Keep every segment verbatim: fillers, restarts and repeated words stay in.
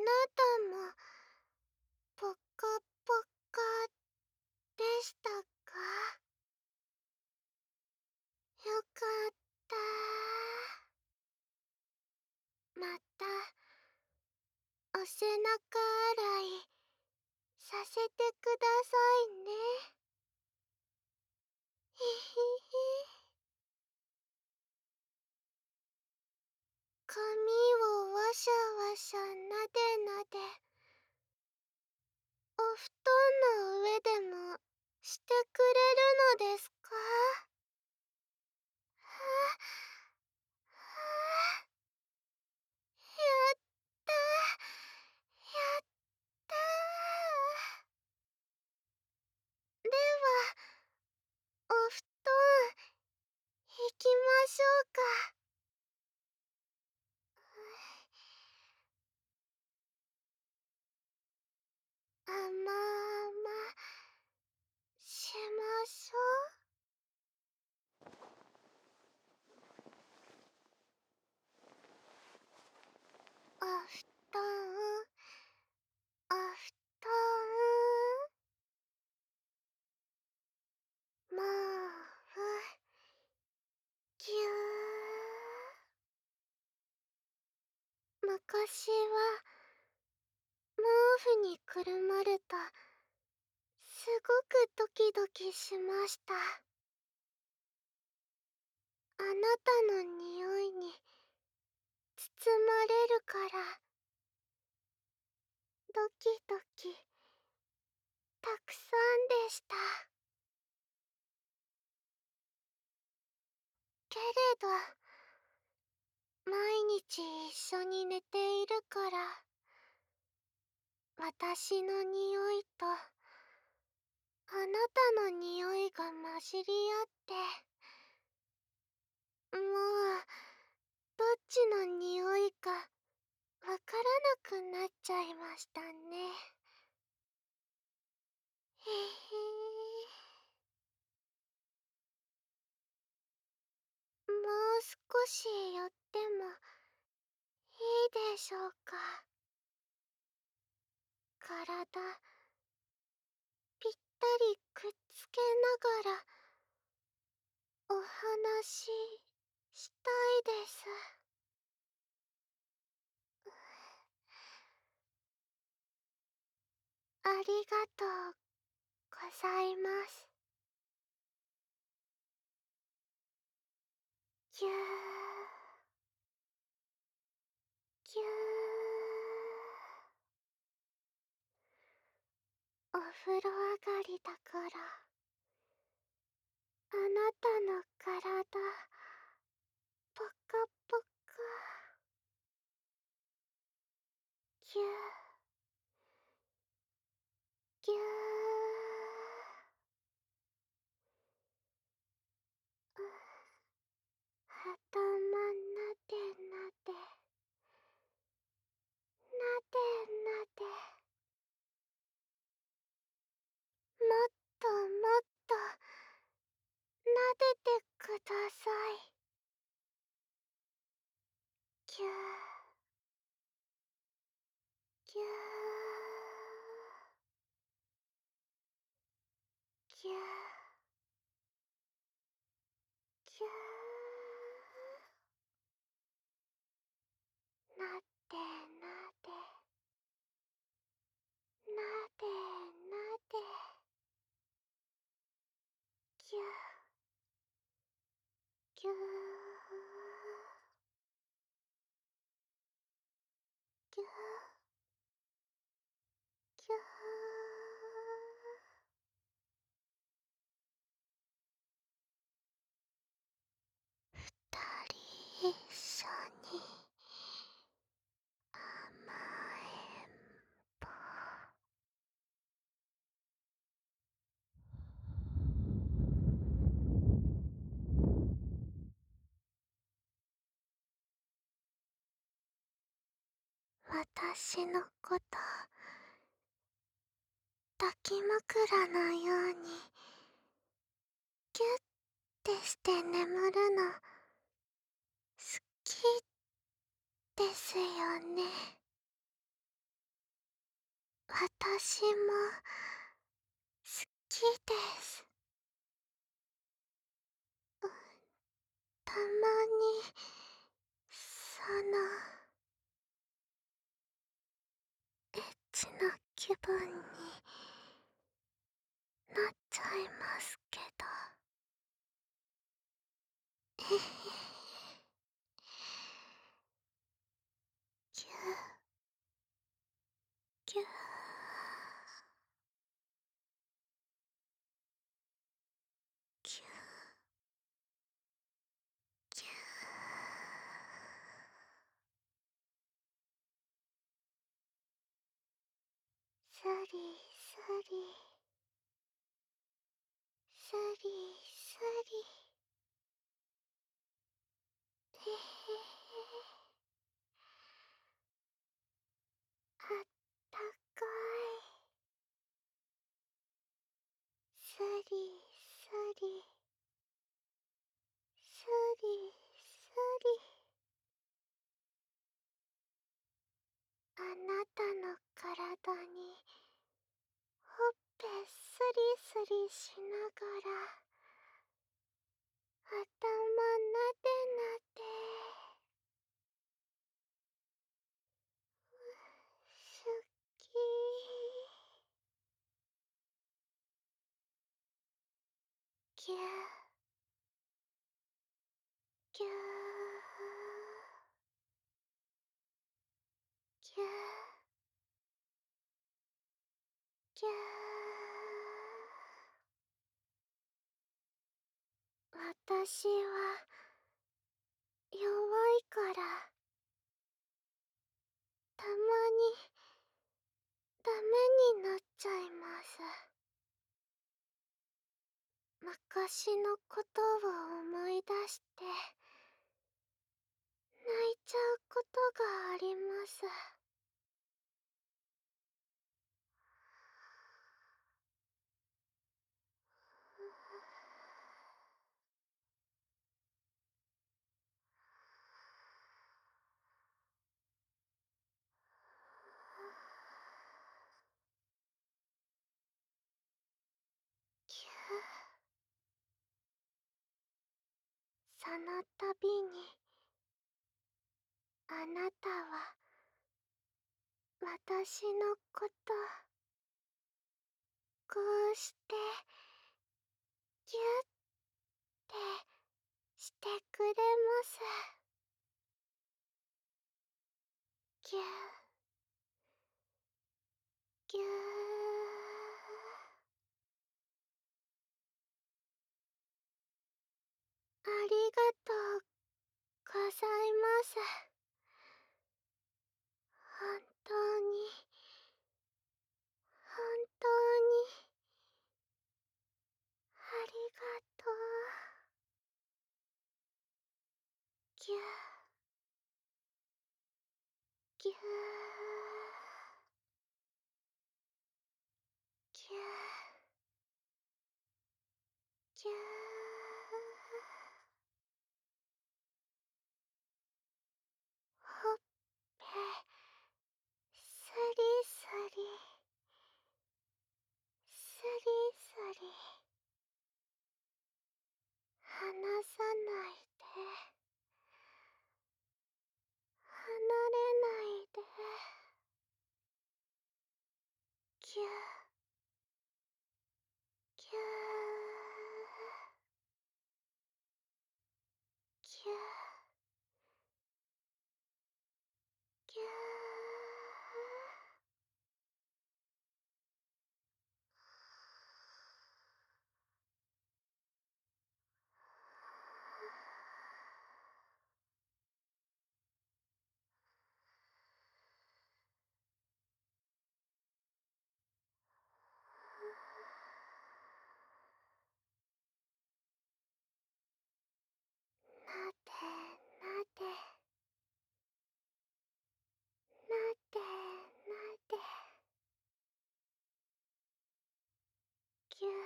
たもぽかぽかでしたか？よかった。またお背中洗いさせてくださいね。ひひひ。髪をわしゃわしゃなでなで、お布団の上でもしてくれるのですか？ははやったやったでは、お布団いきましょうか。あまあましましょう。お布団お布団毛布ぎゅー。昔は毛布にくるまるとすごくドキドキしました。あなたの匂いに包まれるからドキドキたくさんでした。けれど毎日一緒に寝ているから私の匂いとあなたの匂いが混じり合ってもうどっちの匂いかわからなくなっちゃいましたね。へへー。もう少し寄ってもいいでしょうか。体ぴったりくっつけながらお話ししたいです。ありがとうございます。ぎゅーぎゅー。お風呂上がりだからあなたの体ぽかぽかぎゅーぎゅー。頭なでなでなでなで、もっともっとなでてください。ぎゅーぎゅーぎゅーぎゅー。なでなでなでなでぎゅーぎゅーぎゅーぎゅー。二人一緒に甘えんぼ。私のこと抱き枕のようにギュッてして眠るの好きですよね。 私も好きです。たまにそのエッチな気分になっちゃいますけど。えへへ。ぎゅぎゅぎゅぎゅスリスリスリスリ。えへへ。あったかい。スリスリスリスリ。あなたの体にほっぺスリスリしながら頭なでなで。すき。ぎゅぎゅぎゅぎゅ。私は弱いからたまにダメになっちゃいます。昔のことを思い出して泣いちゃうことがあります。ぎゅ。その度にあなたは私のことこうしてぎゅってしてくれます。ぎゅぎゅ。ありがとうございます。本当に本当にありがとう。ぎゅぎゅぎゅぎゅ。ほっぺスリスリスリスリ。離さないで離れないで。ぎゅぎゅぎゅぎゅ。なでなでなでなで。ぎゅ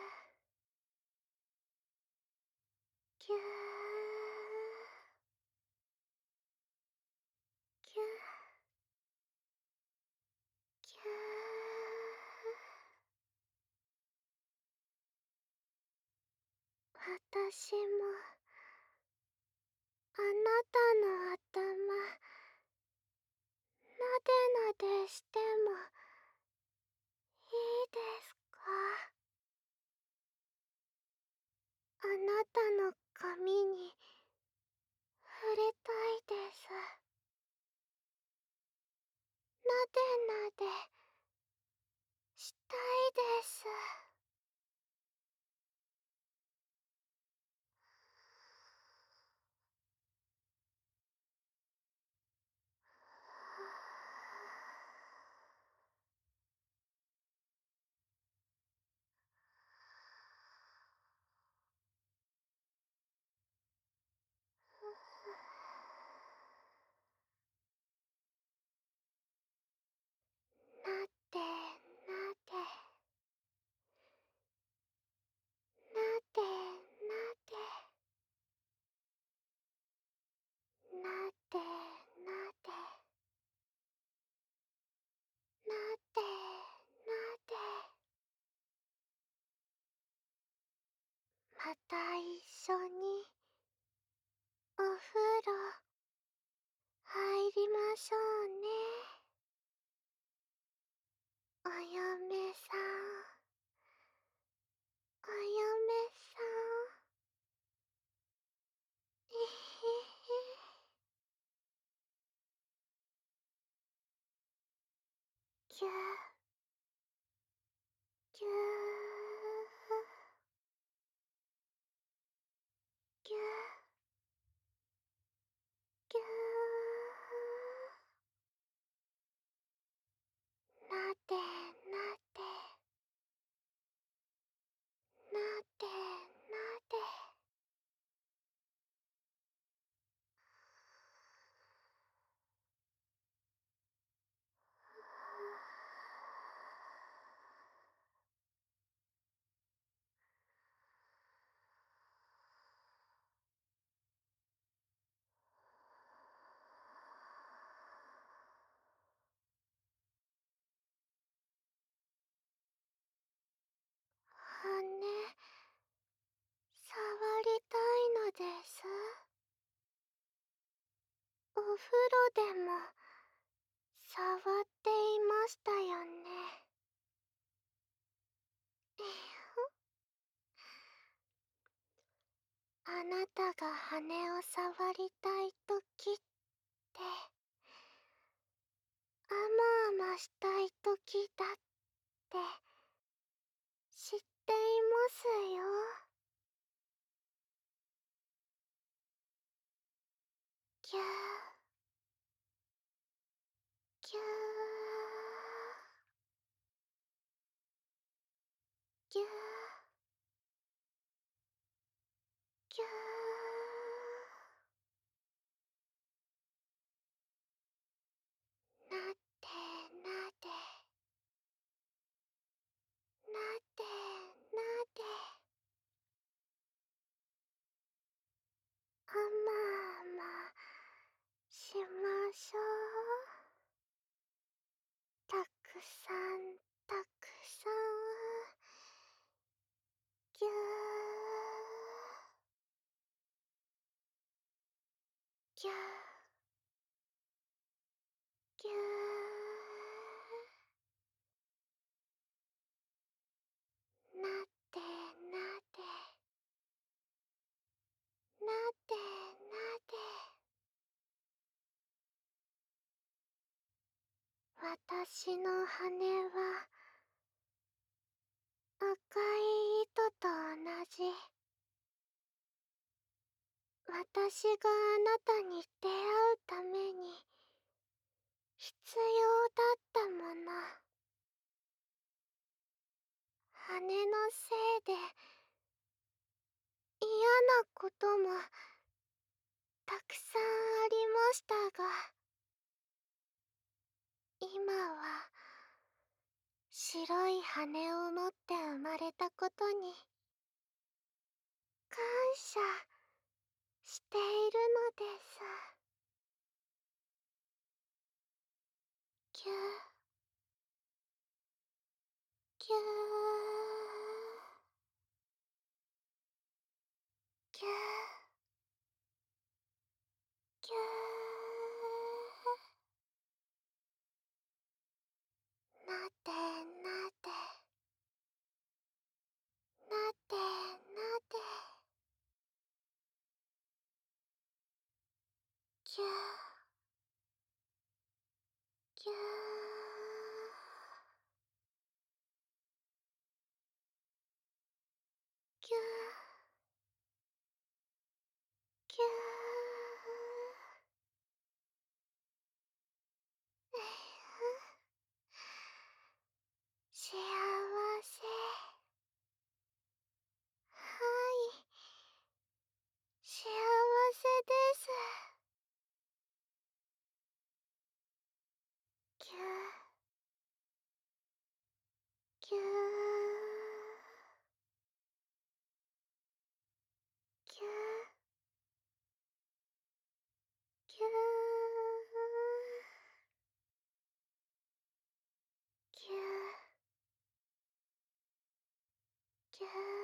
ぎゅぎゅぎゅ。 私もあなたの頭なでなでしてもいいですか？あなたの髪に触れたいです。なでなでしたいです。なでなでなでなでなでなでなでなで、また一緒にお風呂入りましょうね。お嫁さん、お嫁さん。えへへ。ぎゅーぎゅーぎゅーぎゅー、なでなでなでなで。羽触りたいのです。お風呂でも触っていましたよね。えふ、あなたが羽を触りたいときってあまあましたいときだって知っていますよ。ぎゅーぎゅーぎゅーぎゅー、なでなでなでなで、あまあましましょう。たくさんたくさんぎゅーぎゅーぎゅー、なでなでなでなで、私の羽は赤い糸と同じ。私があなたに出会うために必要だったもの。羽のせいで嫌なこともたくさんありましたが、今は白い羽を持って生まれたことに感謝しているのです。ぎゅぎゅーぎゅーぎゅーなでなでなでなでぎゅーぎゅーぎゅーぎゅー幸せ。はい、幸せです。ぎゅーぎゅーぎゅーぎゅーぎゅーぎゅー